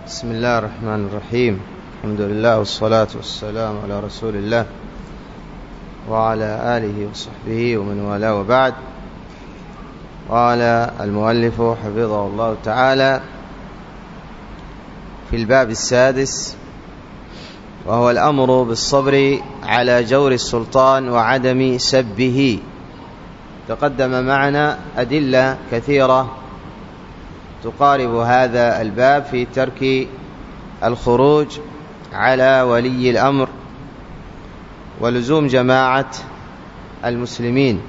بسم الله الرحمن الرحيم. الحمد لله والصلاة والسلام على رسول الله وعلى آله وصحبه ومن والاه، وبعد. قال المؤلف حفظه الله تعالى في الباب السادس، وهو الأمر بالصبر على جور السلطان وعدم سبه. تقدم معنا أدلة كثيرة تقارب هذا الباب في ترك الخروج على ولي الأمر ولزوم جماعة المسلمين.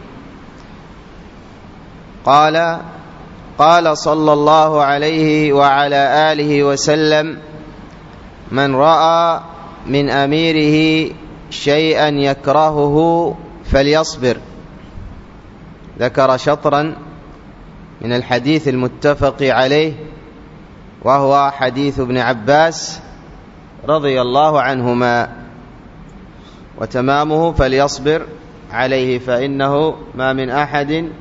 قال صلى الله عليه وعلى آله وسلم: من رأى من أميره شيئا يكرهه فليصبر. ذكر شطرا من الحديث المتفق عليه، وهو حديث ابن عباس رضي الله عنهما، وتمامه: فليصبر عليه، فإنه ما من أحد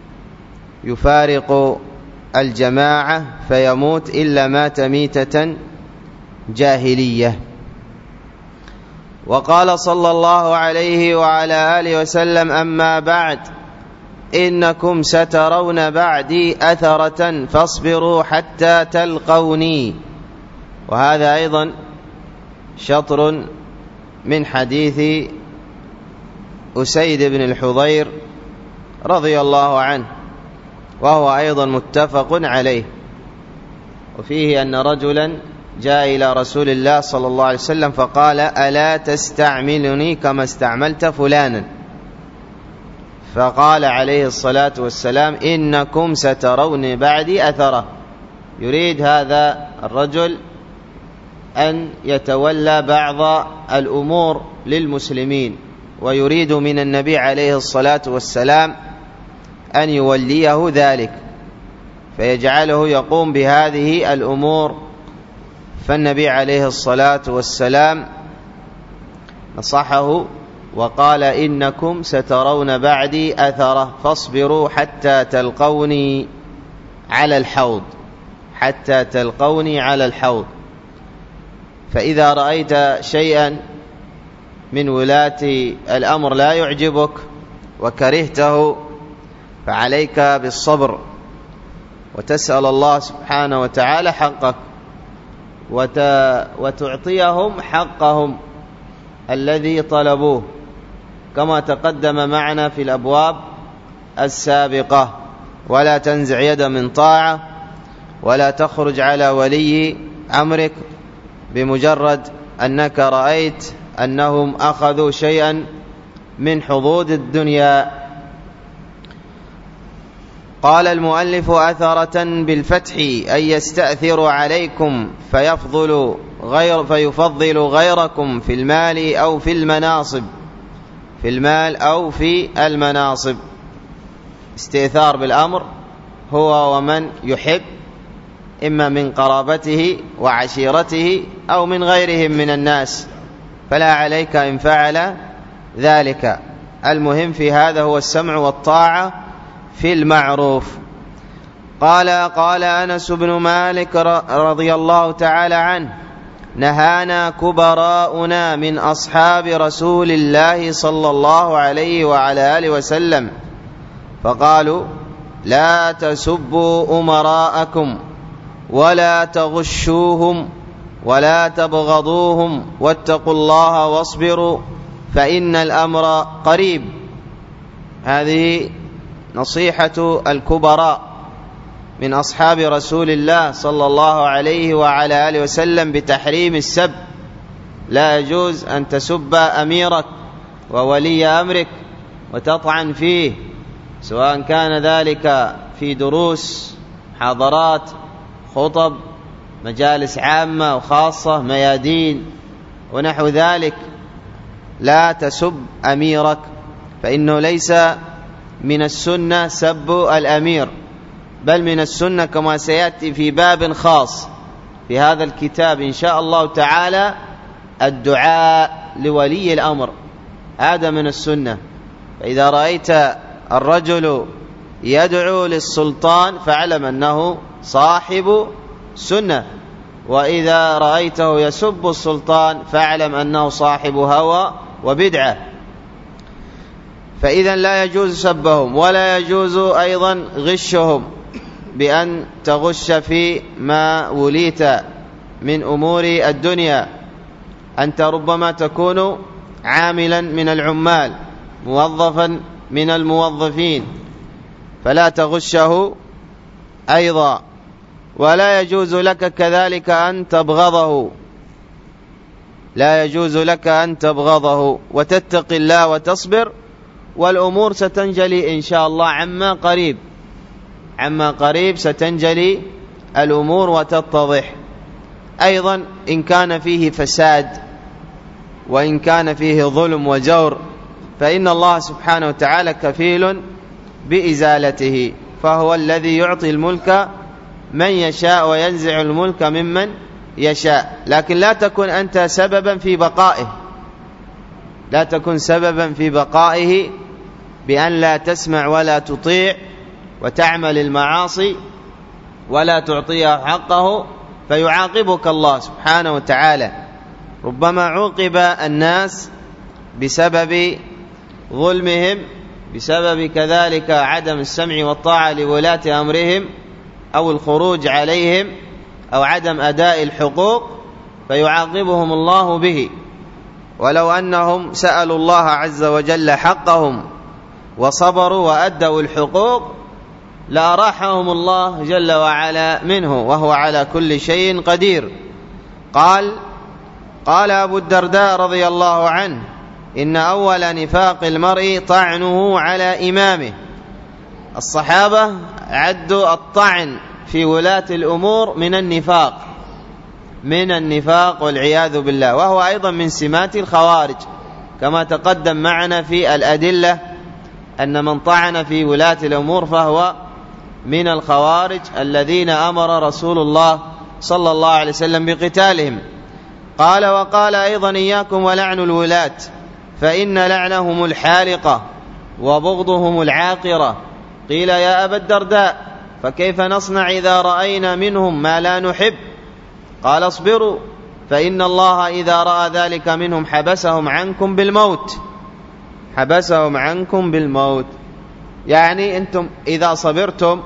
يفارق الجماعة فيموت إلا مات ميتة جاهلية. وقال صلى الله عليه وعلى آله وسلم: أما بعد، إنكم سترون بعدي أثرة فاصبروا حتى تلقوني. وهذا أيضا شطر من حديث أسيد بن الحضير رضي الله عنه، وهو أيضا متفق عليه. وفيه أن رجلا جاء إلى رسول الله صلى الله عليه وسلم فقال: ألا تستعملني كما استعملت فلانا؟ فقال عليه الصلاة والسلام: إنكم سترون بعدي أثرة. يريد هذا الرجل أن يتولى بعض الأمور للمسلمين، ويريد من النبي عليه الصلاة والسلام أن يوليه ذلك فيجعله يقوم بهذه الأمور. فالنبي عليه الصلاة والسلام نصحه وقال: إنكم سترون بعدي أثرة فاصبروا حتى تلقوني على الحوض، حتى تلقوني على الحوض. فإذا رأيت شيئا من ولاة الأمر لا يعجبك وكرهته فعليك بالصبر، وتسأل الله سبحانه وتعالى حقك، وتعطيهم حقهم الذي طلبوه، كما تقدم معنا في الأبواب السابقة. ولا تنزع يد من طاعة، ولا تخرج على ولي أمرك بمجرد أنك رأيت أنهم أخذوا شيئا من حظوظ الدنيا. قال المؤلف: أثرة بالفتح أي يستأثر عليكم فيفضل غيركم في المال أو في المناصب، في المال أو في المناصب. استئثار بالأمر هو ومن يحب، إما من قرابته وعشيرته أو من غيرهم من الناس، فلا عليك إن فعل ذلك. المهم في هذا هو السمع والطاعة في المعروف. قال أنس بن مالك رضي الله تعالى عنه: نهانا كبراؤنا من أصحاب رسول الله صلى الله عليه وعلى آله وسلم فقالوا: لا تسبوا أمراءكم ولا تغشوهم ولا تبغضوهم واتقوا الله واصبروا فإن الأمر قريب. هذه نصيحة الكبراء من أصحاب رسول الله صلى الله عليه وعلى آله وسلم بتحريم السب. لا يجوز أن تسب أميرك وولي أمرك وتطعن فيه، سواء كان ذلك في دروس، حاضرات، خطب، مجالس عامة وخاصة، ميادين ونحو ذلك. لا تسب أميرك، فإنه ليس من السنة سب الأمير، بل من السنة كما سيأتي في باب خاص في هذا الكتاب إن شاء الله تعالى الدعاء لولي الأمر. هذا من السنة. فإذا رأيت الرجل يدعو للسلطان فاعلم أنه صاحب سنة، وإذا رأيته يسب السلطان فاعلم أنه صاحب هوى وبدعة. فإذا لا يجوز سبهم، ولا يجوز أيضا غشهم بأن تغش في ما وليت من أمور الدنيا. أنت ربما تكون عاملا من العمال، موظفا من الموظفين، فلا تغشه أيضا. ولا يجوز لك كذلك أن تبغضه، لا يجوز لك أن تبغضه، وتتقي الله وتصبر، والأمور ستنجلي إن شاء الله عما قريب ستنجلي الأمور وتتضح. أيضا إن كان فيه فساد وإن كان فيه ظلم وجور فإن الله سبحانه وتعالى كفيل بإزالته، فهو الذي يعطي الملك من يشاء وينزع الملك ممن يشاء. لكن لا تكن أنت سببا في بقائه، لا تكن سببا في بقائه بأن لا تسمع ولا تطيع وتعمل المعاصي ولا تعطيه حقه، فيعاقبك الله سبحانه وتعالى. ربما عوقب الناس بسبب ظلمهم، بسبب كذلك عدم السمع والطاعة لولاة أمرهم، أو الخروج عليهم، أو عدم أداء الحقوق، فيعاقبهم الله به. ولو أنهم سألوا الله عز وجل حقهم وصبروا وأدوا الحقوق لأراحهم الله جل وعلا منه، وهو على كل شيء قدير. قال أبو الدرداء رضي الله عنه: إن أول نفاق المرء طعنه على إمامه. الصحابة عدوا الطعن في ولاة الأمور من النفاق والعياذ بالله، وهو أيضا من سمات الخوارج، كما تقدم معنا في الأدلة أن من طعن في ولاة الأمور فهو من الخوارج الذين أمر رسول الله صلى الله عليه وسلم بقتالهم. وقال أيضا: إياكم ولعن الولاة، فإن لعنهم الحالقة وبغضهم العاقرة. قيل: يا أبا الدرداء، فكيف نصنع إذا رأينا منهم ما لا نحب؟ قال: اصبروا، فإن الله إذا رأى ذلك منهم حبسهم عنكم بالموت. يعني أنتم إذا صبرتم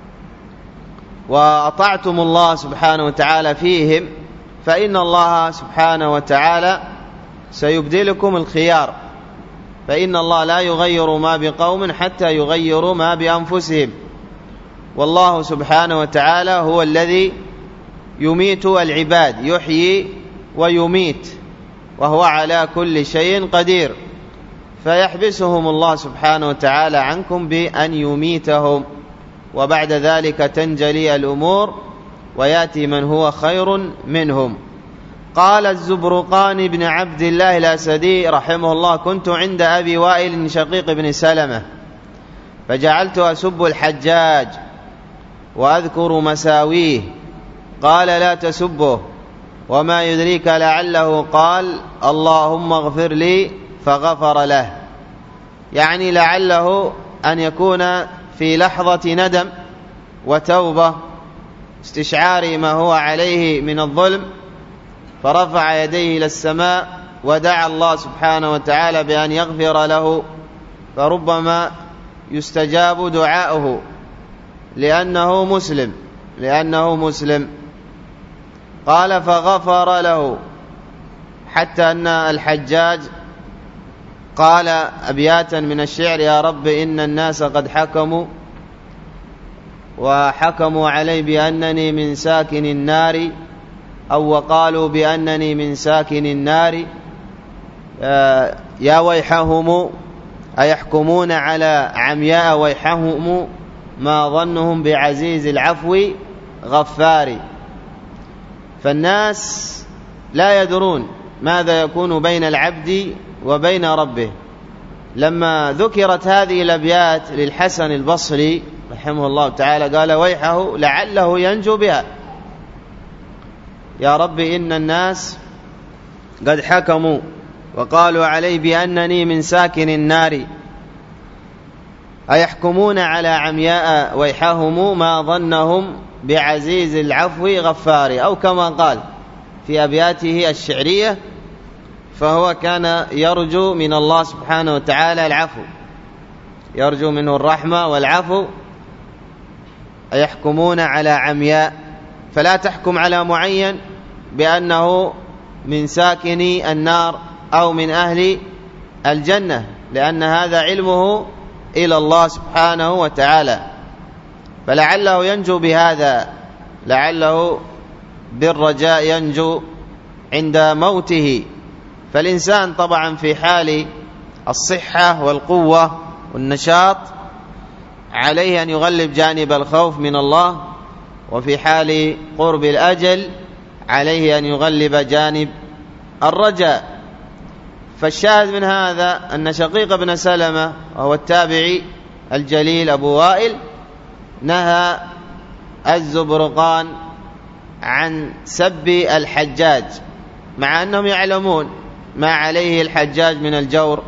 وأطعتم الله سبحانه وتعالى فيهم فإن الله سبحانه وتعالى سيبدلكم الخيار، فإن الله لا يغير ما بقوم حتى يغيروا ما بأنفسهم. والله سبحانه وتعالى هو الذي يميت العباد، يحيي ويميت، وهو على كل شيء قدير، فيحبسهم الله سبحانه وتعالى عنكم بأن يميتهم، وبعد ذلك تنجلي الأمور ويأتي من هو خير منهم. قال الزبرقاني بن عبد الله الأسدي رحمه الله: كنت عند أبي وائل شقيق بن سلمة، فجعلت أسب الحجاج وأذكر مساويه. قال: لا تسبه، وما يدريك لعله قال: اللهم اغفر لي، فغفر له. يعني لعله أن يكون في لحظة ندم وتوبة، استشعار ما هو عليه من الظلم، فرفع يديه إلى السماء ودعا الله سبحانه وتعالى بأن يغفر له، فربما يستجاب دعاؤه لأنه مسلم. قال: فغفر له، حتى أن الحجاج قال أبياتا من الشعر: يا رب إن الناس قد حكموا علي بأنني من ساكن النار، أو وقالوا بأنني من ساكن النار، يا ويحهم أيحكمون على عمياء، ويحهم ما ظنهم بعزيز العفو غفار. فالناس لا يدرون ماذا يكون بين العبد وبين ربه. لما ذكرت هذه الأبيات للحسن البصري رحمه الله تعالى قال: ويحه لعله ينجو بها. يا رب إن الناس قد حكموا وقالوا علي بأنني من ساكن النار، أيحكمون على عمياء، ويحهم ما ظنهم بعزيز العفو غفار، أو كما قال في أبياته الشعرية، فهو كان يرجو من الله سبحانه وتعالى العفو، يرجو منه الرحمة والعفو. يحكمون على عمياء، فلا تحكم على معين بأنه من ساكني النار أو من أهل الجنة، لأن هذا علمه إلى الله سبحانه وتعالى، فلعله ينجو بهذا، لعله بالرجاء ينجو عند موته. فالإنسان طبعا في حال الصحة والقوة والنشاط عليه أن يغلب جانب الخوف من الله، وفي حال قرب الأجل عليه أن يغلب جانب الرجاء. فالشاهد من هذا أن شقيق بن سلمة وهو التابعي الجليل أبو وائل نهى الزبرقان عن سب الحجاج، مع أنهم يعلمون ما عليه الحجاج من الجور،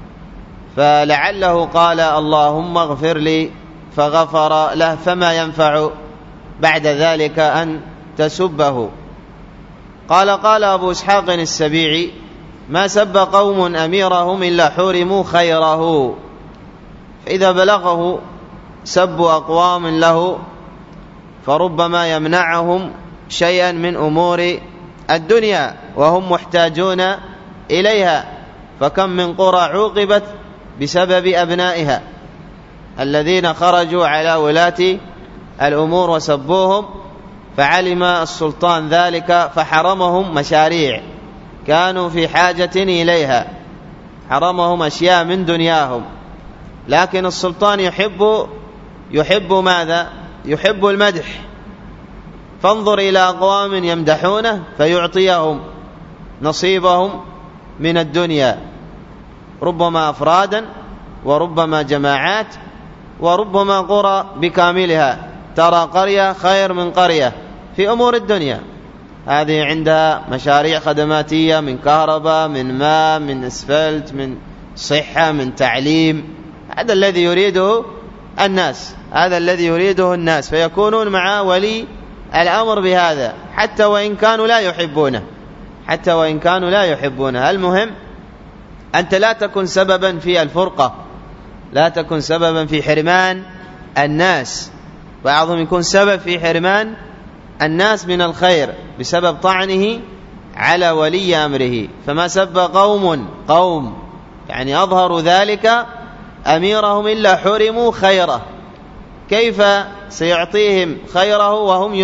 فلعله قال اللهم اغفر لي فغفر له، فما ينفع بعد ذلك أن تسبه. قال أبو إسحاق السبيعي ما سب قوم أميرهم إلا حرموا خيره، فإذا بلغه سب أقوام له فربما يمنعهم شيئا من أمور الدنيا وهم محتاجون إليها، فكم من قرى عوقبت بسبب أبنائها الذين خرجوا على ولاة الأمور وسبوهم، فعلم السلطان ذلك فحرمهم مشاريع كانوا في حاجة إليها، حرمهم أشياء من دنياهم. لكن السلطان يحب ماذا؟ يحب المدح، فانظر إلى أقوام يمدحونه فيعطيهم نصيبهم من الدنيا، ربما أفرادا وربما جماعات وربما قرى بكاملها، ترى قرية خير من قرية في أمور الدنيا، هذه عندها مشاريع خدماتية من كهرباء، من ماء، من اسفلت، من صحة، من تعليم. هذا الذي يريده الناس، هذا الذي يريده الناس، فيكونون مع ولي الأمر بهذا حتى وإن كانوا لا يحبونه، حتى وإن كانوا لا يحبونه. المهم أنت لا تكن سببا في الفرقة، لا تكن سببا في حرمان الناس. بعضهم يكون سبب في حرمان الناس من الخير بسبب طعنه على ولي أمره. فما سب قوم يعني أظهروا ذلك أميرهم إلا حرموا خيره، كيف سيعطيهم خيره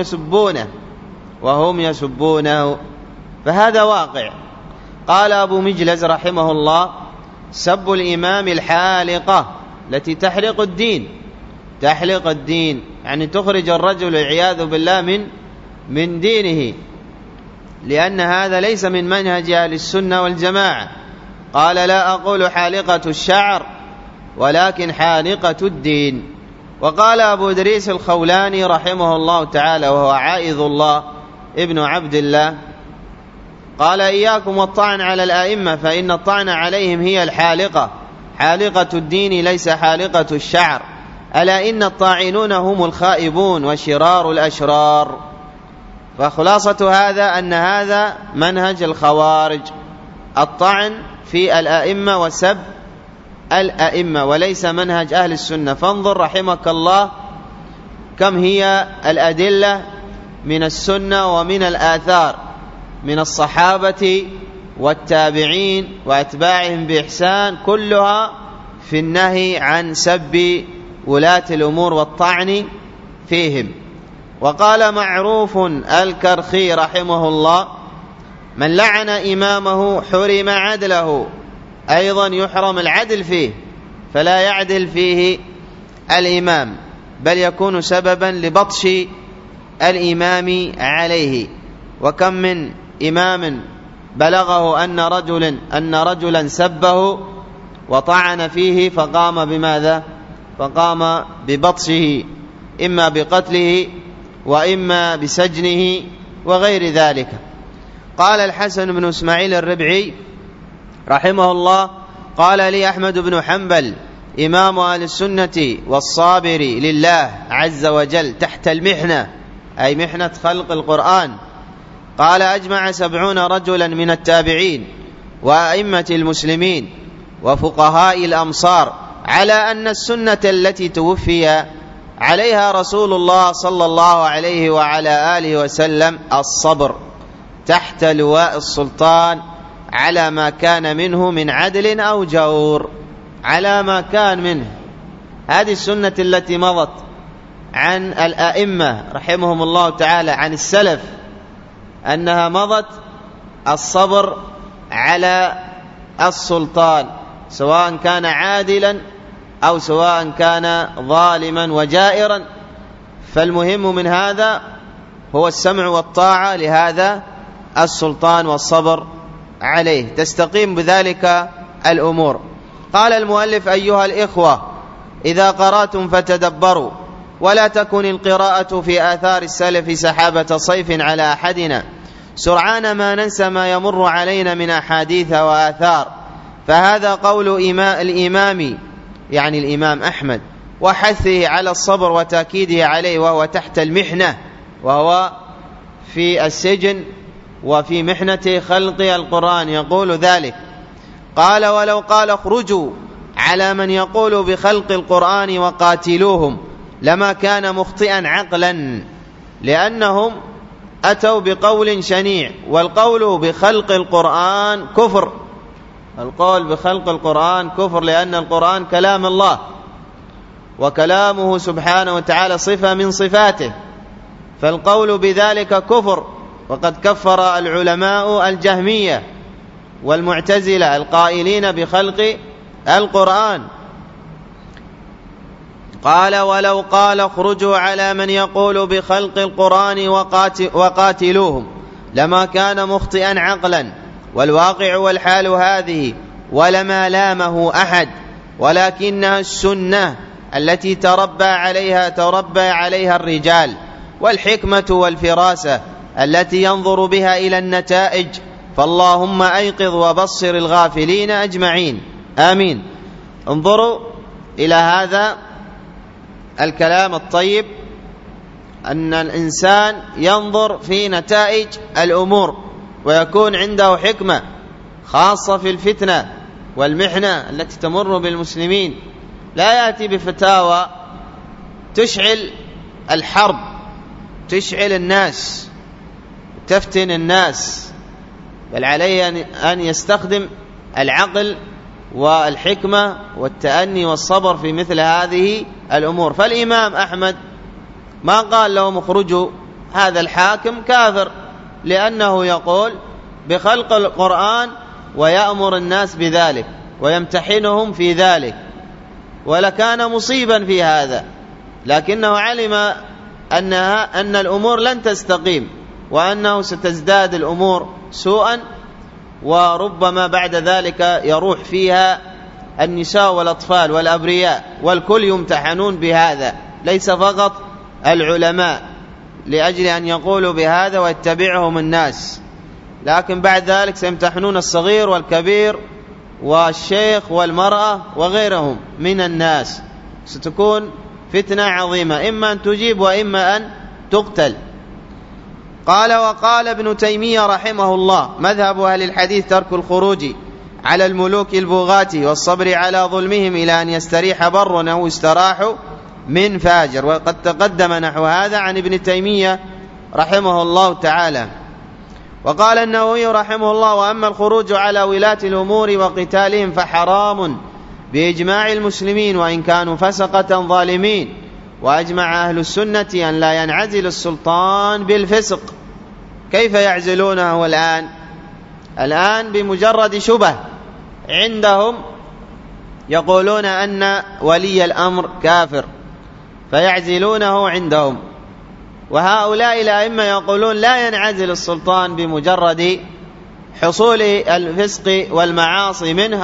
وهم يسبونه؟ فهذا واقع. قال أبو مجلز رحمه الله سب الإمام الحالقة التي تحرق الدين، يعني تخرج الرجل والعياذ بالله من دينه، لأن هذا ليس من منهج أهل السنة والجماعة. قال لا أقول حالقة الشعر ولكن حالقة الدين. وقال أبو إدريس الخولاني رحمه الله تعالى وهو عائذ الله ابن عبد الله قال إياكم والطعن على الآئمة فإن الطعن عليهم هي الحالقة، حالقة الدين ليس حالقة الشعر، ألا إن الطاعنون هم الخائبون وشرار الأشرار. فخلاصة هذا أن هذا منهج الخوارج، الطعن في الآئمة وسب الآئمة، وليس منهج أهل السنة. فانظر رحمك الله كم هي الأدلة من السنة ومن الآثار من الصحابة والتابعين وأتباعهم بإحسان، كلها في النهي عن سب ولاة الأمور والطعن فيهم. وقال معروف الكرخي رحمه الله من لعن إمامه حرم عدله، أيضا يحرم العدل فيه، فلا يعدل فيه الإمام بل يكون سببا لبطش الإمام عليه. وكم من إمام بلغه أن رجلا سبه وطعن فيه فقام بماذا؟ فقام ببطشه، إما بقتله وإما بسجنه وغير ذلك. قال الحسن بن إسماعيل الربعي رحمه الله قال لي أحمد بن حنبل إمام أهل السنة والصابر لله عز وجل تحت المحنة أي محنة خلق القرآن. قال: أجمع 70 رجلا من التابعين وأئمة المسلمين وفقهاء الأمصار على أن السنة التي توفي عليها رسول الله صلى الله عليه وعلى آله وسلم الصبر تحت لواء السلطان على ما كان منه من عدل أو جور، على ما كان منه. هذه السنة التي مضت عن الأئمة رحمهم الله تعالى، عن السلف، أنها مضت الصبر على السلطان سواء كان عادلا أو سواء كان ظالما وجائرا، فالمهم من هذا هو السمع والطاعة لهذا السلطان والصبر عليه، تستقيم بذلك الأمور. قال المؤلف: أيها الإخوة، إذا قرأتم فتدبروا، ولا تكن القراءة في آثار السلف سحابة صيف على أحدنا، سرعان ما ننسى ما يمر علينا من أحاديث وآثار، فهذا قول الإمام، يعني الإمام أحمد، وحثه على الصبر وتأكيده عليه وهو تحت المحنة، وهو في السجن وفي محنة خلق القرآن يقول ذلك. قال: ولو قال اخرجوا على من يقول بخلق القرآن وقاتلوهم لما كان مخطئا عقلا، لأنهم أتوا بقول شنيع، والقول بخلق القرآن كفر. القول بخلق القرآن كفر، لأن القرآن كلام الله، وكلامه سبحانه وتعالى صفة من صفاته، فالقول بذلك كفر. وقد كفر العلماء الجهمية والمعتزلة القائلين بخلق القرآن. قال: ولو قال اخرجوا على من يقول بخلق القرآن وقاتلوهم لما كان مخطئا عقلا، والواقع والحال هذه، ولما لامه أحد، ولكنها السنة التي تربى عليها الرجال، والحكمة والفراسة التي ينظر بها إلى النتائج، فاللهم أيقظ وبصر الغافلين أجمعين، آمين. انظروا إلى هذا الكلام الطيب، أن الإنسان ينظر في نتائج الأمور ويكون عنده حكمة، خاصة في الفتنة والمحنة التي تمر بالمسلمين. لا يأتي بفتاوى تشعل الحرب، تشعل الناس، تفتن الناس، بل عليه أن يستخدم العقل والحكمة والتأني والصبر في مثل هذه الأمور. فالإمام أحمد ما قال لهم اخرجوا، هذا الحاكم كافر، لأنه يقول بخلق القرآن ويأمر الناس بذلك ويمتحنهم في ذلك، ولكان مصيبا في هذا، لكنه علم أن الأمور لن تستقيم، وأنه ستزداد الأمور سوءا، وربما بعد ذلك يروح فيها النساء والأطفال والأبرياء، والكل يمتحنون بهذا، ليس فقط العلماء لأجل أن يقولوا بهذا ويتبعهم الناس، لكن بعد ذلك سيمتحنون الصغير والكبير والشيخ والمرأة وغيرهم من الناس. ستكون فتنة عظيمة، إما أن تجيب وإما أن تقتل. قال: وقال ابن تيمية رحمه الله: مذهب أهل الحديث ترك الخروج على الملوك البغاة والصبر على ظلمهم إلى أن يستريح بر أو استراحوا من فاجر. وقد تقدم نحو هذا عن ابن تيمية رحمه الله تعالى. وقال النووي رحمه الله: وأما الخروج على ولاة الأمور وقتالهم فحرام بإجماع المسلمين وإن كانوا فسقة ظالمين. وأجمع أهل السنة أن لا ينعزل السلطان بالفسق. كيف يعزلونه الآن بمجرد شبه عندهم يقولون أن ولي الأمر كافر فيعزلونه عندهم، وهؤلاء الأئمة يقولون لا ينعزل السلطان بمجرد حصول الفسق والمعاصي منه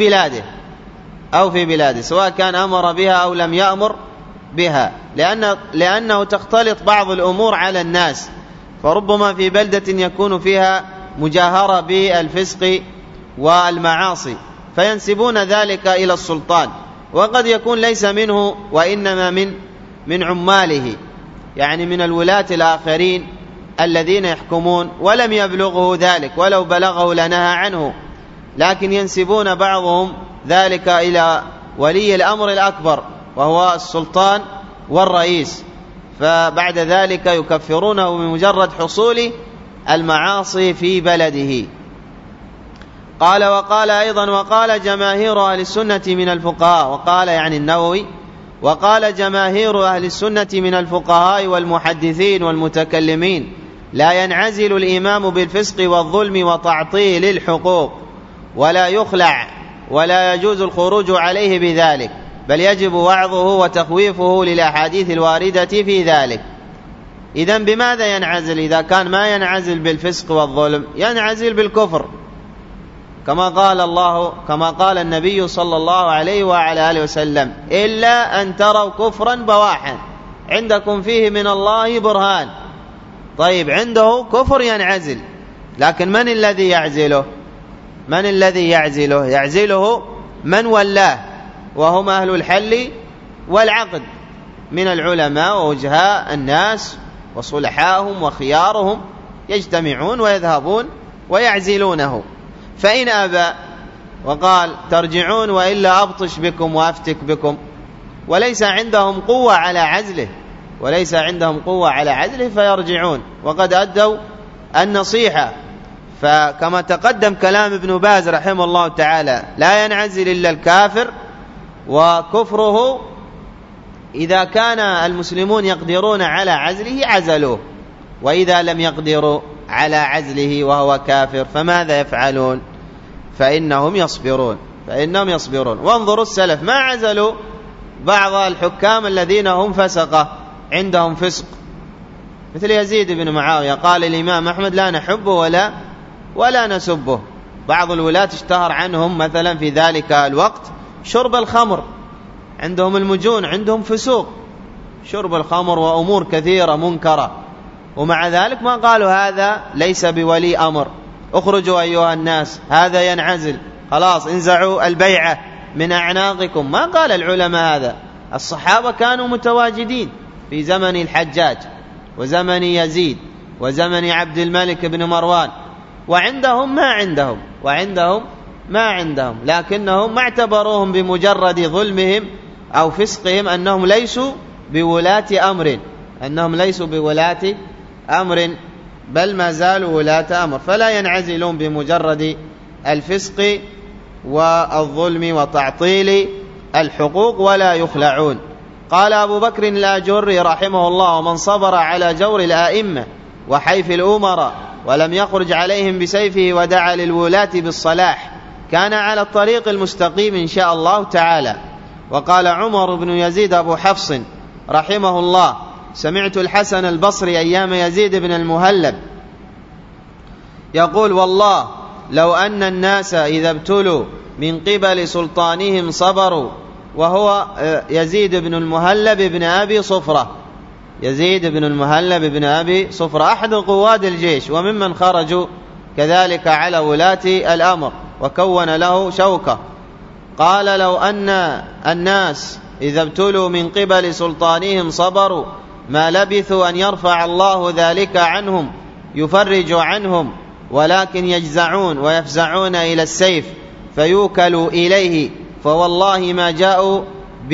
أو في بلاده سواء كان أمر بها أو لم يأمر بها، لأنه تختلط بعض الأمور على الناس، فربما في بلدة يكون فيها مجاهرة بالفسق والمعاصي فينسبون ذلك إلى السلطان، وقد يكون ليس منه وإنما من عماله. يعني من الولاة الآخرين الذين يحكمون ولم يبلغه ذلك، ولو بلغه لنهى عنه، لكن ينسبون بعضهم ذلك إلى ولي الأمر الأكبر وهو السلطان والرئيس، فبعد ذلك يكفرونه بمجرد حصول المعاصي في بلده. قال وقال أيضا وقال جماهير أهل السنة من الفقهاء، وقال يعني النووي، وقال جماهير أهل السنة من الفقهاء والمحدثين والمتكلمين لا ينعزل الإمام بالفسق والظلم وتعطيل الحقوق ولا يخلع ولا يجوز الخروج عليه بذلك، بل يجب وعظه وتخويفه للأحاديث الواردة في ذلك. إذن بماذا ينعزل؟ إذا كان ما ينعزل بالفسق والظلم ينعزل بالكفر، كما قال النبي صلى الله عليه وعلى آله وسلم: إلا أن تروا كفرا بواحا عندكم فيه من الله برهان. طيب، عنده كفر ينعزل، لكن من الذي يعزله؟ من الذي يعزله؟ يعزله من ولاه، وهم أهل الحل والعقد من العلماء ووجهاء الناس وصلحاهم وخيارهم، يجتمعون ويذهبون ويعزلونه. فإن أبى وقال ترجعون وإلا أبطش بكم وأفتك بكم، وليس عندهم قوة على عزله فيرجعون وقد أدوا النصيحة. فكما تقدم كلام ابن باز رحمه الله تعالى: لا ينعزل إلا الكافر، وكفره إذا كان المسلمون يقدرون على عزله عزلوه، وإذا لم يقدروا على عزله وهو كافر فماذا يفعلون؟ فإنهم يصبرون. وانظروا السلف ما عزلوا بعض الحكام الذين هم فسقة، عندهم فسق، مثل يزيد بن معاوية. قال الإمام أحمد: لا نحبه ولا نسبه. بعض الولاة اشتهر عنهم مثلا في ذلك الوقت شرب الخمر، عندهم المجون، عندهم فسوق، شرب الخمر وأمور كثيرة منكرة، ومع ذلك ما قالوا هذا ليس بولي أمر، اخرجوا أيها الناس، هذا ينعزل، خلاص انزعوا البيعة من أعناقكم. ما قال العلماء هذا. الصحابة كانوا متواجدين في زمن الحجاج وزمن يزيد وزمن عبد الملك بن مروان، وعندهم ما عندهم، لكنهم ما اعتبروهم بمجرد ظلمهم أو فسقهم أنهم ليسوا بولاة أمر، بل ما زالوا ولاة أمر، فلا ينعزلون بمجرد الفسق والظلم وتعطيل الحقوق ولا يخلعون. قال أبو بكر الآجري رحمه الله: ومن صبر على جور الآئمة وحيف الأمراء ولم يخرج عليهم بسيفه ودعا للولاة بالصلاح كان على الطريق المستقيم إن شاء الله تعالى. وقال عمر بن يزيد أبو حفص رحمه الله: سمعت الحسن البصري أيام يزيد بن المهلب يقول: والله لو أن الناس إذا ابتلوا من قبل سلطانهم صبروا. وهو يزيد بن المهلب بن أبي صفرة أحد قواد الجيش وممن خرجوا كذلك على ولاة الأمر وكون له شوكة. قال: لو أن الناس إذا ابتلوا من قبل سلطانهم صبروا ما لبثوا أن يرفع الله ذلك عنهم، يفرج عنهم، ولكن يجزعون ويفزعون إلى السيف فيوكلوا إليه، فوالله ما جاءوا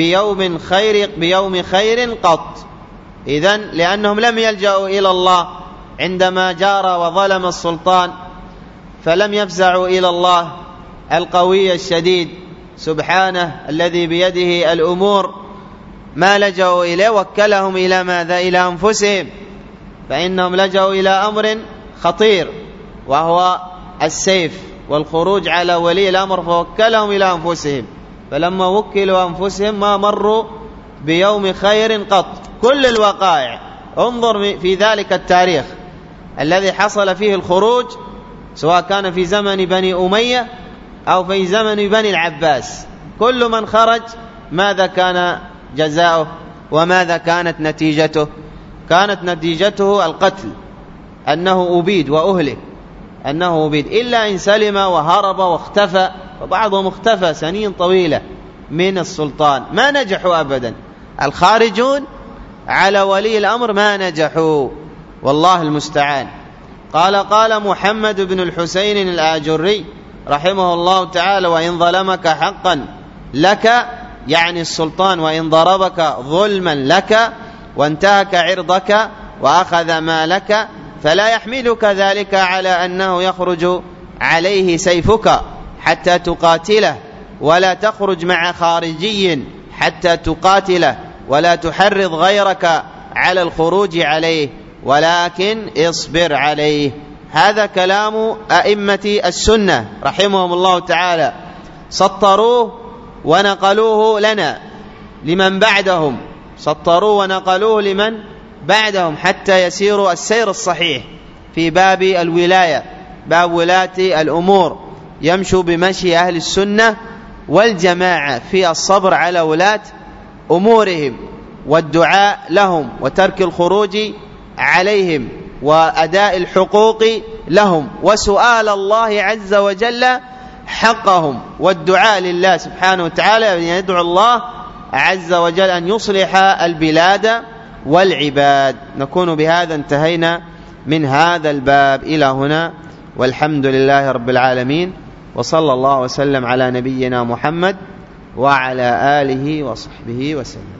بيوم خير قط. إذن لأنهم لم يلجأوا إلى الله عندما جار وظلم السلطان، فلم يفزعوا إلى الله القوي الشديد سبحانه الذي بيده الأمور، ما لجأوا إليه، وكلهم إلى ماذا؟ إلى أنفسهم، فإنهم لجأوا إلى أمر خطير وهو السيف والخروج على ولي الأمر، فوكلهم إلى أنفسهم، فلما وكلوا أنفسهم ما مروا بيوم خير قط. كل الوقائع، انظر في ذلك التاريخ الذي حصل فيه الخروج، سواء كان في زمن بني أمية أو في زمن بني العباس، كل من خرج ماذا كان جزاؤه وماذا كانت نتيجته؟ كانت نتيجته القتل، أنه أبيد وأهلك، إلا إن سلم وهرب واختفى، وبعضهم اختفى سنين طويلة من السلطان، ما نجحوا أبدا. الخارجون على ولي الأمر ما نجحوا، والله المستعان. قال محمد بن الحسين الآجري رحمه الله تعالى: وإن ظلمك حقا لك، يعني السلطان، وإن ضربك ظلما لك وانتهك عرضك وأخذ مالك، فلا يحملك ذلك على أنه يخرج عليه سيفك حتى تقاتله، ولا تخرج مع خارجي حتى تقاتله، ولا تحرض غيرك على الخروج عليه، ولكن اصبر عليه. هذا كلام أئمة السنة رحمهم الله تعالى، سطروه ونقلوه لنا لمن بعدهم، سطروه ونقلوه لمن بعدهم حتى يسيروا السير الصحيح في باب الولاية، باب ولاة الأمور، يمشوا بمشي أهل السنة والجماعة في الصبر على ولاة أمورهم والدعاء لهم وترك الخروج عليهم وأداء الحقوق لهم وسؤال الله عز وجل حقهم والدعاء لله سبحانه وتعالى، أن يدعو الله عز وجل أن يصلح البلاد والعباد. نكون بهذا انتهينا من هذا الباب إلى هنا، والحمد لله رب العالمين، وصلى الله وسلم على نبينا محمد وعلى آله وصحبه وسلم.